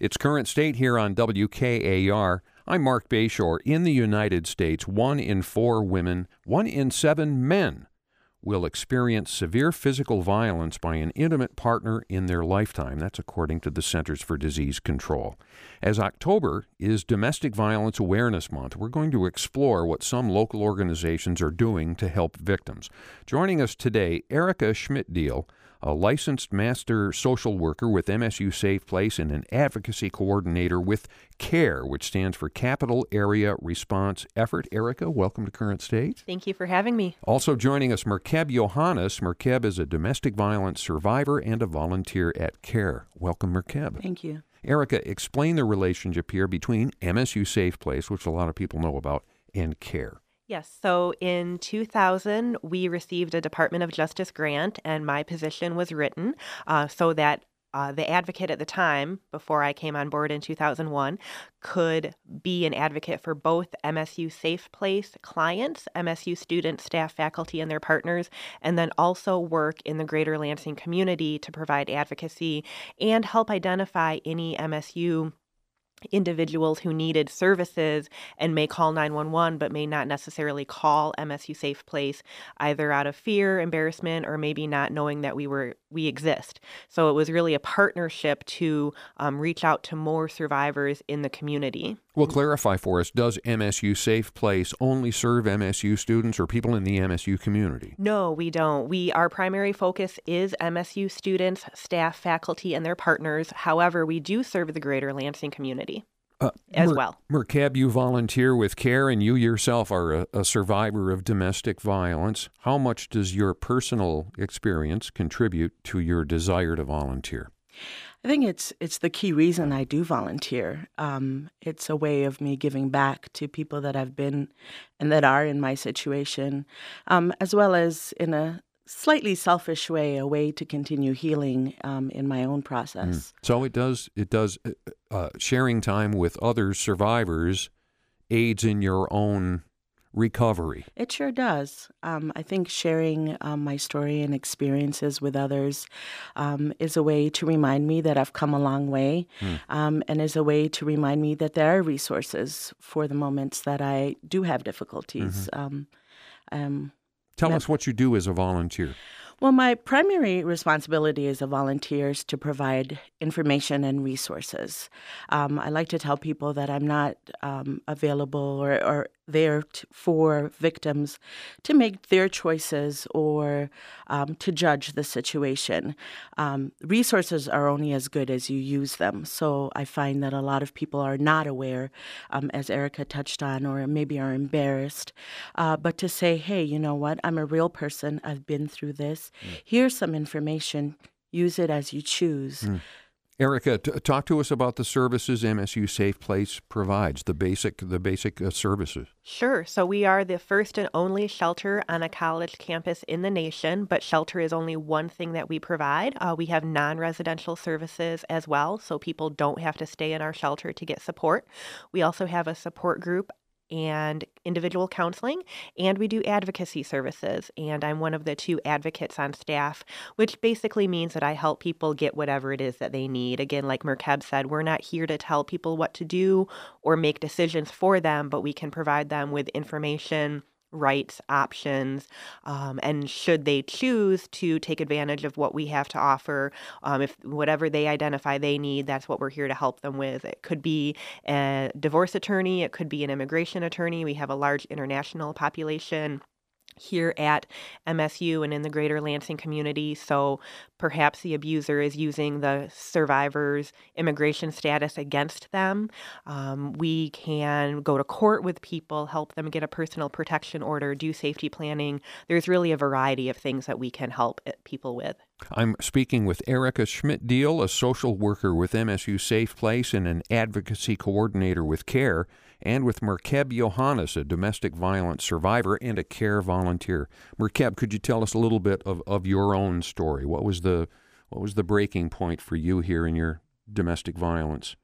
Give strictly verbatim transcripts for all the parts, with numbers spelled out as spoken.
It's Current State here on W K A R. I'm Mark Bayshore. In the United States, one in four women, one in seven men will experience severe physical violence by an intimate partner in their lifetime. That's according to the Centers for Disease Control. As October is Domestic Violence Awareness Month, we're going to explore what some local organizations are doing to help victims. Joining us today, Erica Schmidt-Deal, a licensed master social worker with M S U Safe Place and an advocacy coordinator with CARE, which stands for Capital Area Response Effort. Erica, welcome to Current State. Thank you for having me. Also joining us, Merkeb Yohannes. Merkeb is a domestic violence survivor and a volunteer at CARE. Welcome, Merkeb. Thank you. Erica, explain the relationship here between M S U Safe Place, which a lot of people know about, and CARE. Yes, so in two thousand, we received a Department of Justice grant, and my position was written uh, so that uh, the advocate at the time, before I came on board in two thousand one, could be an advocate for both M S U Safe Place clients, M S U students, staff, faculty, and their partners, and then also work in the greater Lansing community to provide advocacy and help identify any M S U individuals who needed services and may call nine one one but may not necessarily call M S U Safe Place, either out of fear, embarrassment, or maybe not knowing that we were we exist. So it was really a partnership to um, reach out to more survivors in the community. Well, clarify for us, does M S U Safe Place only serve M S U students or people in the M S U community? No, we don't. We Our primary focus is M S U students, staff, faculty, and their partners. However, we do serve the greater Lansing community uh, as Mer- well. Merkeb, you volunteer with CARE, and you yourself are a, a survivor of domestic violence. How much does your personal experience contribute to your desire to volunteer? I think it's it's the key reason I do volunteer. Um, it's a way of me giving back to people that have been and that are in my situation, um, as well as in a slightly selfish way, a way to continue healing um, in my own process. Mm. So it does it does uh, uh, sharing time with other survivors aids in your own recovery. It sure does. Um, I think sharing um, my story and experiences with others um, is a way to remind me that I've come a long way, mm. um, and is a way to remind me that there are resources for the moments that I do have difficulties. Mm-hmm. Um, um, Tell that, us what you do as a volunteer. Well, my primary responsibility as a volunteer is to provide information and resources. Um, I like to tell people that I'm not um, available or, or there t- for victims to make their choices or um, to judge the situation. Um, resources are only as good as you use them. So I find that a lot of people are not aware, um, as Erica touched on, or maybe are embarrassed. Uh, but to say, hey, you know what? I'm a real person. I've been through this. Mm. Here's some information. Use it as you choose. Mm. Erica, t- talk to us about the services M S U Safe Place provides, the basic the basic uh, services. Sure. So we are the first and only shelter on a college campus in the nation, but shelter is only one thing that we provide. Uh, we have non-residential services as well, so people don't have to stay in our shelter to get support. We also have a support group and individual counseling, and we do advocacy services. And I'm one of the two advocates on staff, which basically means that I help people get whatever it is that they need. Again, like Merkeb said, we're not here to tell people what to do or make decisions for them, but we can provide them with information, rights, options, um, and should they choose to take advantage of what we have to offer, um, if whatever they identify they need, that's what we're here to help them with. It could be a divorce attorney, it could be an immigration attorney. We have a large international population here at M S U and in the greater Lansing community. So perhaps the abuser is using the survivor's immigration status against them. Um, we can go to court with people, help them get a personal protection order, do safety planning. There's really a variety of things that we can help people with. I'm speaking with Erica Schmidt-Deal, a social worker with M S U Safe Place and an advocacy coordinator with CARE, and with Merkeb Yohannes, a domestic violence survivor and a CARE volunteer. Merkeb, could you tell us a little bit of, of your own story? What was the what was the breaking point for you here in your domestic violence?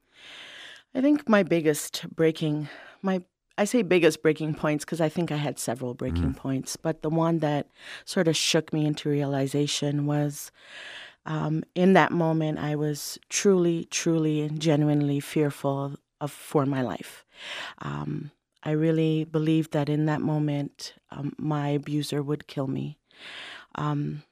I think my biggest breaking, my I say biggest breaking points because I think I had several breaking mm. points, but the one that sort of shook me into realization was Um, in that moment, I was truly, truly, and genuinely fearful of for my life. Um, I really believed that in that moment, um, my abuser would kill me. Um,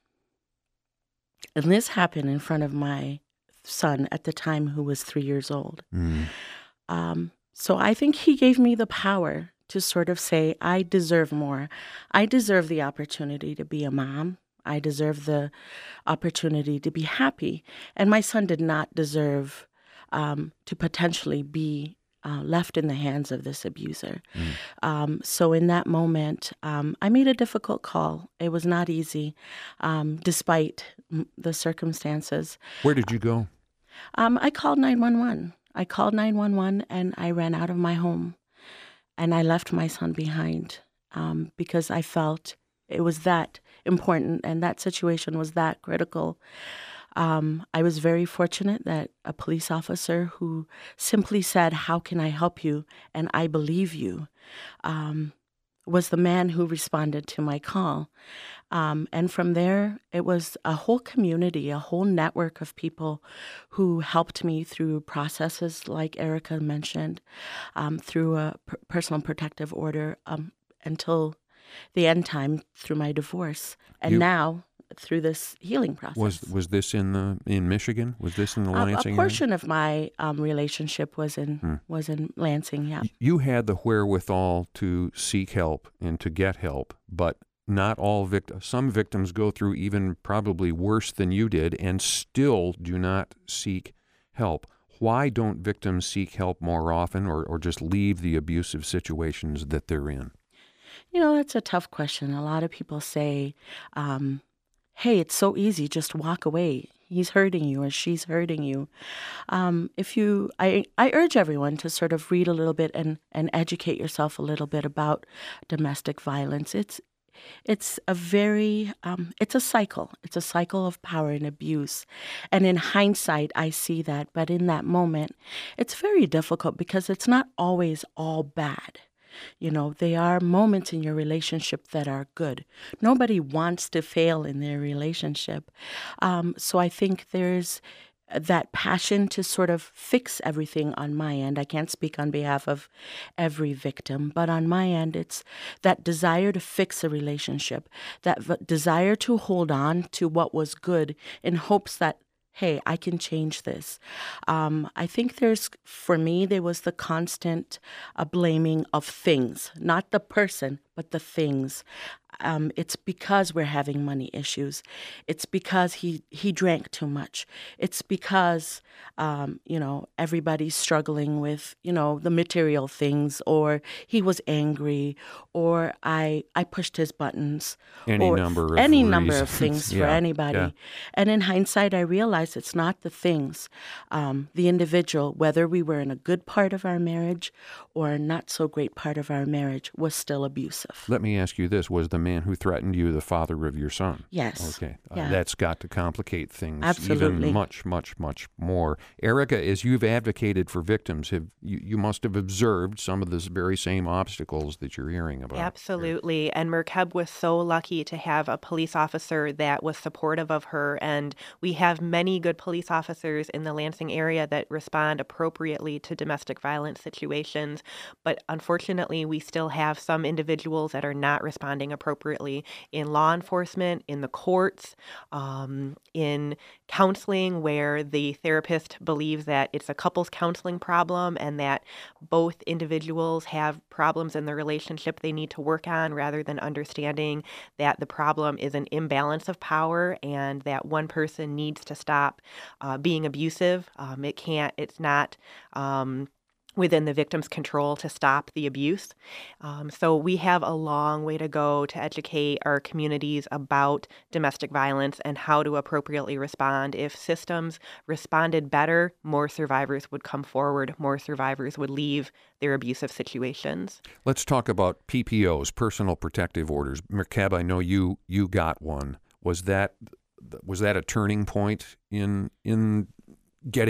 and this happened in front of my son at the time, who was three years old. Mm. Um, so I think he gave me the power to sort of say, I deserve more. I deserve the opportunity to be a mom. I deserve the opportunity to be happy. And my son did not deserve um, to potentially be uh, left in the hands of this abuser. Mm. Um, so in that moment, um, I made a difficult call. It was not easy, um, despite m- the circumstances. Where did you go? Um, I called nine one one. I called nine one one and I ran out of my home. And I left my son behind um, because I felt it was that important and that situation was that critical. Um, I was very fortunate that a police officer who simply said, "How can I help you?" and "I believe you," um, was the man who responded to my call. Um, and from there, it was a whole community, a whole network of people who helped me through processes like Erica mentioned, um, through a per- personal protective order um, until the end time through my divorce. And You- now through this healing process. Was was this in the in Michigan? Was this in the Um, a Lansing area? portion of my um, relationship was in Hmm. was in Lansing, yeah. You had the wherewithal to seek help and to get help, but not all victims. Some victims go through even probably worse than you did and still do not seek help. Why don't victims seek help more often, or, or just leave the abusive situations that they're in? You know, that's a tough question. A lot of people say, um, hey, it's so easy, just walk away. He's hurting you or she's hurting you. Um, if you, I, I urge everyone to sort of read a little bit and, and educate yourself a little bit about domestic violence. It's, it's a very, um, it's a cycle. It's a cycle of power and abuse. And in hindsight, I see that. But in that moment, it's very difficult because it's not always all bad. You know, there are moments in your relationship that are good. Nobody wants to fail in their relationship. Um, so I think there's that passion to sort of fix everything on my end. I can't speak on behalf of every victim, but on my end, it's that desire to fix a relationship, that v- desire to hold on to what was good in hopes that, hey, I can change this. Um, I think there's, for me, there was the constant uh, blaming of things, not the person, but the things. Um, it's because we're having money issues. It's because he, he drank too much. It's because, um, you know, everybody's struggling with, you know, the material things, or he was angry, or I I pushed his buttons. Any or number of Any number of reasons. things for Yeah, anybody. yeah. And in hindsight, I realized it's not the things. Um, the individual, whether we were in a good part of our marriage or a not so great part of our marriage, was still abusive. Let me ask you this. Was the man who threatened you the father of your son? Yes. Okay. Uh, Yeah. that's got to complicate things Absolutely. even much, much, much more. Erica, as you've advocated for victims, have you, you must have observed some of the very same obstacles that you're hearing about. Absolutely. And Merkeb was so lucky to have a police officer that was supportive of her. And we have many good police officers in the Lansing area that respond appropriately to domestic violence situations. But unfortunately, we still have some individuals that are not responding appropriately in law enforcement, in the courts, um, in counseling, where the therapist believes that it's a couples counseling problem and that both individuals have problems in the relationship they need to work on, rather than understanding that the problem is an imbalance of power and that one person needs to stop uh, being abusive. Um, it can't, it's not. Um, within the victim's control to stop the abuse. Um, so we have a long way to go to educate our communities about domestic violence and how to appropriately respond. If systems responded better, more survivors would come forward, more survivors would leave their abusive situations. Let's talk about P P Os, personal protective orders. Merkeb, I know you you got one. Was that was that a turning point in in getting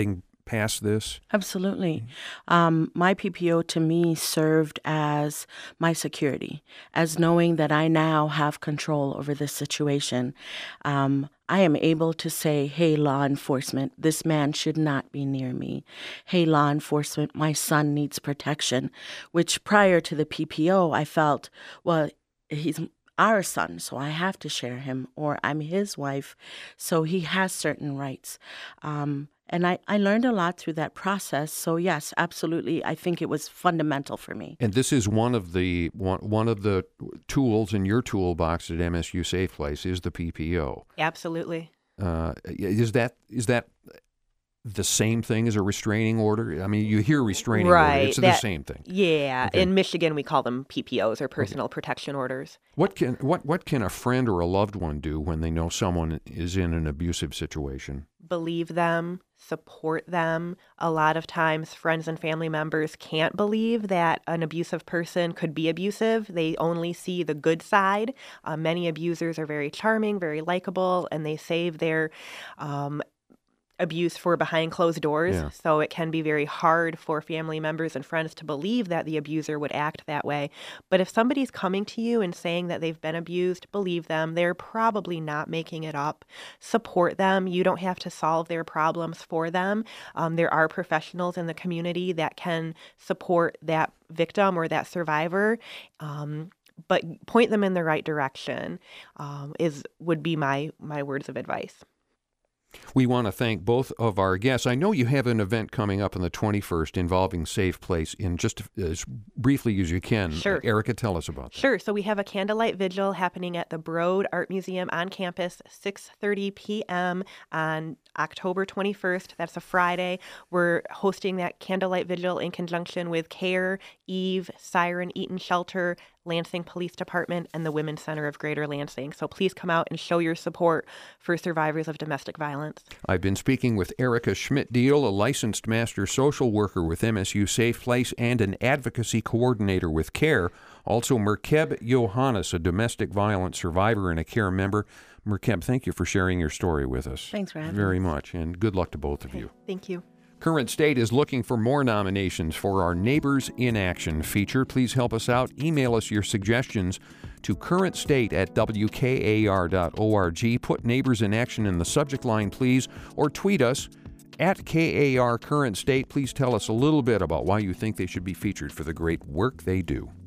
past this? Absolutely. Um, my P P O to me served as my security, as knowing that I now have control over this situation. Um, I am able to say, hey, law enforcement, this man should not be near me. Hey, law enforcement, my son needs protection, which prior to the P P O, I felt, well, he's our son, so I have to share him, or I'm his wife, so he has certain rights. Um, and I, I learned a lot through that process. So yes, absolutely, I think it was fundamental for me. And this is one of the one, one of the tools in your toolbox at M S U Safe Place is the P P O. Absolutely. Uh, is that is that the same thing as a restraining order? I mean, you hear restraining right, order; it's that, the same thing. Yeah, Okay. In Michigan we call them P P Os or personal Okay. protection orders. What can what what can a friend or a loved one do when they know someone is in an abusive situation? Believe them, support them. A lot of times friends and family members can't believe that an abusive person could be abusive. They only see the good side. Uh, many abusers are very charming, very likable, and they save their um, abuse for behind closed doors. Yeah. So it can be very hard for family members and friends to believe that the abuser would act that way. But if somebody's coming to you and saying that they've been abused, believe them. They're probably not making it up. Support them. You don't have to solve their problems for them. Um, there are professionals in the community that can support that victim or that survivor. Um, but point them in the right direction um, is would be my my words of advice. We want to thank both of our guests. I know you have an event coming up on the twenty-first involving Safe Place. In just as briefly as you can, Sure. Erica, tell us about that. Sure. So we have a candlelight vigil happening at the Broad Art Museum on campus, six thirty p.m. on October twenty-first. That's a Friday. We're hosting that candlelight vigil in conjunction with CARE, Eve, Siren Eaton Shelter, Lansing Police Department, and the Women's Center of Greater Lansing. So please come out and show your support for survivors of domestic violence. I've been speaking with Erica Schmidt-Deal, a licensed master social worker with M S U Safe Place and an advocacy coordinator with CARE. Also, Merkeb Johannes, a domestic violence survivor and a CARE member. Merkeb, thank you for sharing your story with us. Thanks for having Very us. much, and good luck to both of Okay, you. Thank you. Current State is looking for more nominations for our Neighbors in Action feature. Please help us out. Email us your suggestions to currentstate at w k a r dot org. Put Neighbors in Action in the subject line, please, or tweet us at K A R Current State. Please tell us a little bit about why you think they should be featured for the great work they do.